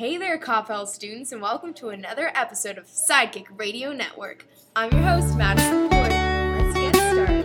Hey there, Coppell students, and welcome to another episode of Sidekick Radio Network. I'm your host, Madison Ford. Let's get started.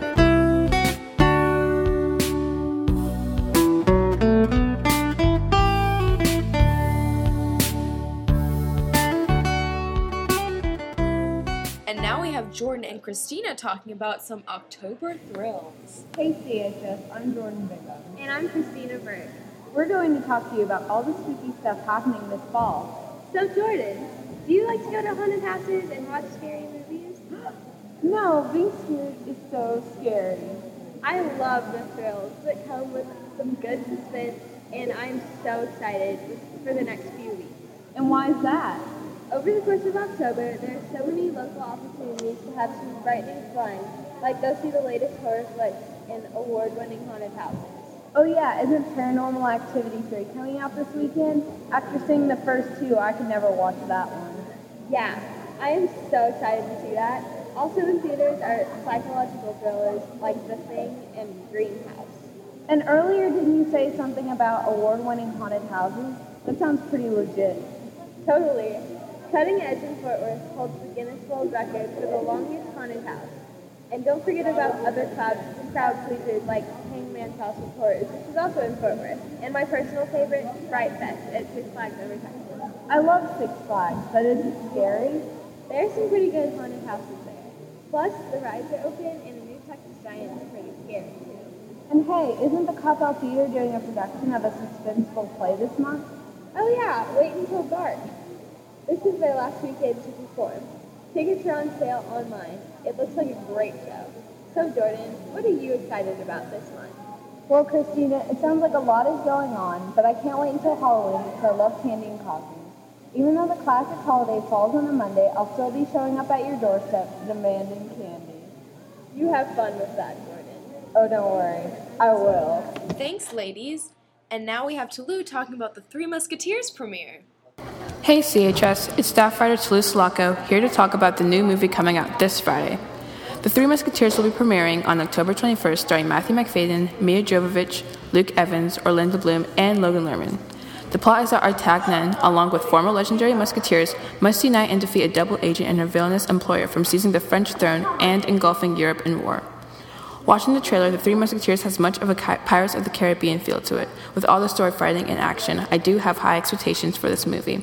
And now we have Jordan and Christina talking about some October thrills. Hey CHS, I'm Jordan Bigham. And I'm Christina Burke. We're going to talk to you about all the spooky stuff happening this fall. So Jordan, do you like to go to haunted houses and watch scary movies? No, being scared is so scary. I love the thrills that come with some good suspense, and I'm so excited for the next few weeks. And why is that? Over the course of October, there are so many local opportunities to have some frightening fun, like go see the latest horror flicks in award-winning haunted houses. Oh yeah, isn't Paranormal Activity 3 coming out this weekend? After seeing the first two, I could never watch that one. Yeah, I am so excited to see that. Also in theaters are psychological thrillers like The Thing and Greenhouse. And earlier, didn't you say something about award-winning haunted houses? That sounds pretty legit. Totally. Cutting Edge in Fort Worth holds the Guinness World Record for the longest haunted house. And don't forget about other crowd pleasers like Hangman's House of Horrors, which is also in Fort Worth. And my personal favorite, Fright Fest at Six Flags Over Texas. I love Six Flags, but is it scary? There are some pretty good haunted houses there. Plus, the rides are open and the new Texas Giant is pretty scary too. And hey, isn't the Coppell Theater doing a production of a suspenseful play this month? Oh yeah, Wait Until Dark. This is their last weekend to perform. Tickets are on sale online. It looks like a great show. So Jordan, what are you excited about this month? Well, Christina, it sounds like a lot is going on, but I can't wait until Halloween because I love candy and costumes. Even though the classic holiday falls on a Monday, I'll still be showing up at your doorstep demanding candy. You have fun with that, Jordan. Oh, don't worry. I will. Thanks, ladies. And now we have Toulouse talking about the Three Musketeers premiere. Hey CHS, it's staff writer Toulouse Sulaco here to talk about the new movie coming out this Friday. The Three Musketeers will be premiering on October 21st, starring Matthew McFadyen, Mia Jovovich, Luke Evans, Orlando Bloom, and Logan Lerman. The plot is that Artagnan, along with former legendary musketeers, must unite and defeat a double agent and her villainous employer from seizing the French throne and engulfing Europe in war. Watching the trailer, The Three Musketeers has much of a Pirates of the Caribbean feel to it. With all the story fighting and action, I do have high expectations for this movie.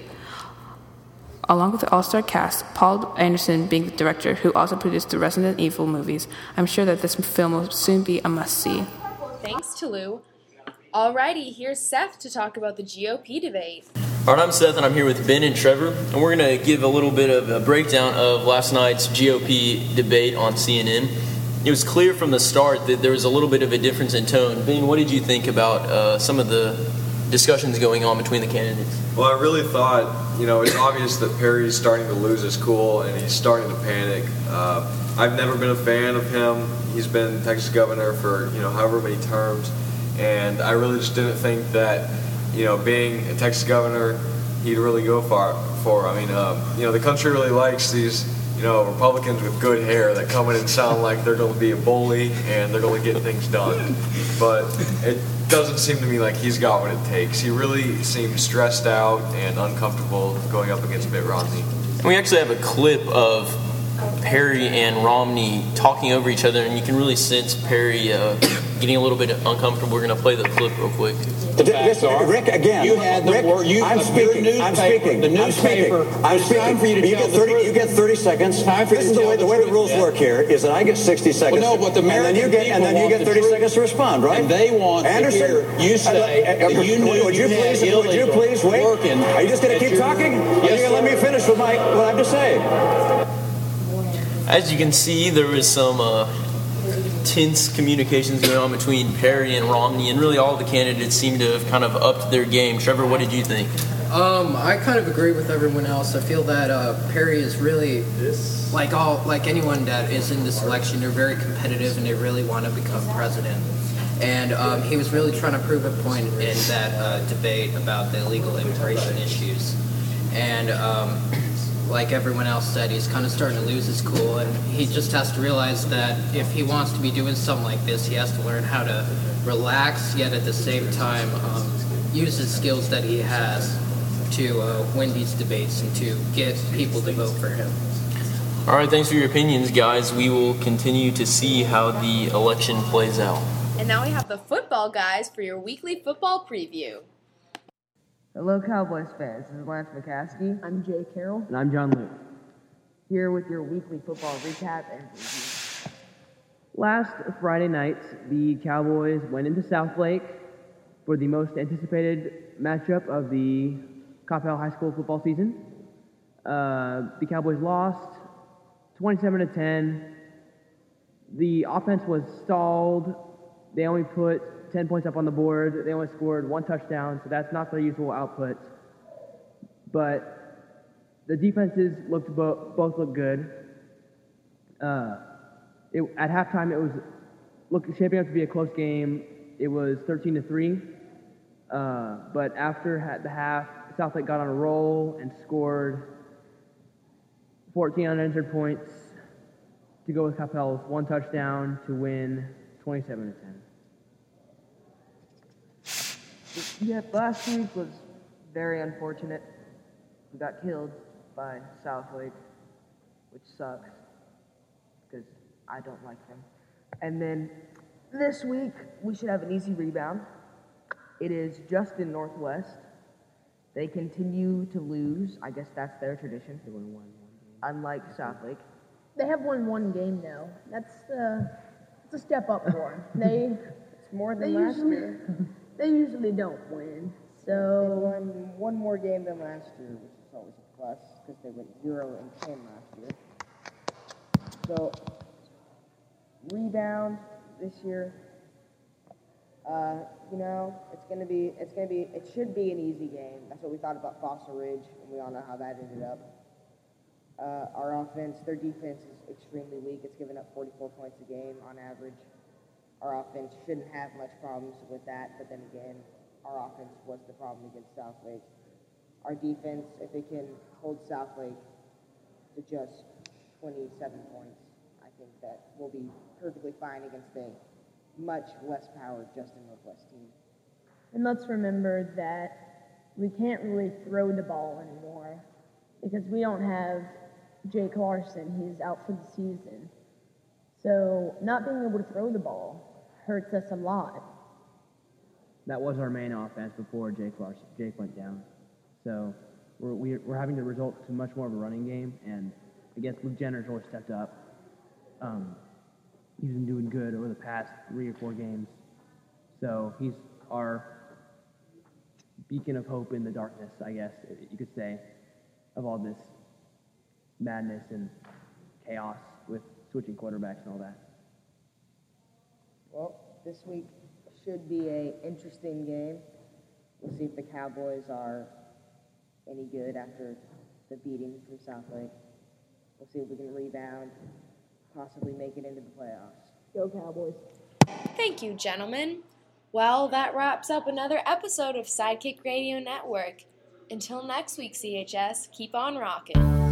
Along with the all-star cast, Paul Anderson being the director, who also produced the Resident Evil movies, I'm sure that this film will soon be a must-see. Thanks, Toulouse. Alrighty, here's Seth to talk about the GOP debate. Alright, I'm Seth, and I'm here with Ben and Trevor, and we're going to give a little bit of a breakdown of last night's GOP debate on CNN. It was clear from the start that there was a little bit of a difference in tone. Ben, what did you think about some of the discussions going on between the candidates? Well, I really thought, it's obvious that Perry's starting to lose his cool and he's starting to panic. I've never been a fan of him. He's been Texas governor for, however many terms. And I really just didn't think that, being a Texas governor, he'd really go far for. I mean, the country really likes these, Republicans with good hair that come in and sound like they're going to be a bully and they're going to get things done. But it doesn't seem to me like he's got what it takes. He really seems stressed out and uncomfortable going up against Mitt Romney. We actually have a clip of Perry and Romney talking over each other, and you can really sense Perry getting a little bit uncomfortable. We're going to play the clip real quick. Rick, again. You had the Rick, word. I'm speaking. I'm speaking. The newspaper. I'm speaking. Time for you to tell the truth. You get 30 seconds. Time for you This to is tell the way the rules truth, work here. Is that I get 60 seconds. Well, no, but the American and then you get 30 seconds to respond, right? And they want Anderson, to hear you say that you knew would you had please wait? working. Are you just going to keep talking? Or are you going to let me finish with what I have to say? As you can see, there was some tense communications going on between Perry and Romney, and really all the candidates seem to have kind of upped their game. Trevor, what did you think? I kind of agree with everyone else. I feel that Perry is really like anyone that is in this election. They're very competitive and they really want to become president. And he was really trying to prove a point in that debate about the illegal immigration issues. And like everyone else said, he's kind of starting to lose his cool, and he just has to realize that if he wants to be doing something like this, he has to learn how to relax, yet at the same time use the skills that he has to win these debates and to get people to vote for him. All right, thanks for your opinions, guys. We will continue to see how the election plays out. And now we have the football guys for your weekly football preview. Hello, Cowboys fans. This is Lance McCaskey. I'm Jay Carroll. And I'm John Luke. Here with your weekly football recap and preview. Last Friday night, the Cowboys went into Southlake for the most anticipated matchup of the Coppell High School football season. The Cowboys lost 27-10. The offense was stalled. They only put 10 points up on the board. They only scored one touchdown, so that's not their usual output. But the defenses both looked good. At halftime, it was shaping up to be a close game. It was 13-3. But after the half, Southlake got on a roll and scored 14 unanswered points to go with Coppell's one touchdown to win 27-10. Yeah, last week was very unfortunate. We got killed by Southlake, which sucks because I don't like them. And then this week, we should have an easy rebound. It is Justin Northwest. They continue to lose. I guess that's their tradition. They won one game. Unlike Southlake. They have won one game now. That's a step up for them. It's more than last year. They usually don't win. They So won one more game than last year, which is always a plus because they went 0-10 last year. So rebound this year. It should be an easy game. That's what we thought about Fossil Ridge, and we all know how that ended up. Their defense is extremely weak. It's given up 44 points a game on average. Our offense shouldn't have much problems with that, but then again, our offense was the problem against Southlake. Our defense, if they can hold Southlake to just 27 points, I think that we'll be perfectly fine against a much less powered Justin Northwest team. and let's remember that we can't really throw the ball anymore because we don't have Jake Larson. He's out for the season. So not being able to throw the ball hurts us a lot. That was our main offense before Jake went down. So we're having to resort to much more of a running game, and I guess Luke Jenner's really stepped up. He's been doing good over the past 3 or 4 games. So he's our beacon of hope in the darkness, I guess you could say, of all this madness and chaos with switching quarterbacks and all that. Well, this week should be an interesting game. We'll see if the Cowboys are any good after the beating from Southlake. We'll see if we can rebound, possibly make it into the playoffs. Go Cowboys. Thank you, gentlemen. Well, that wraps up another episode of Sidekick Radio Network. Until next week, CHS, keep on rocking.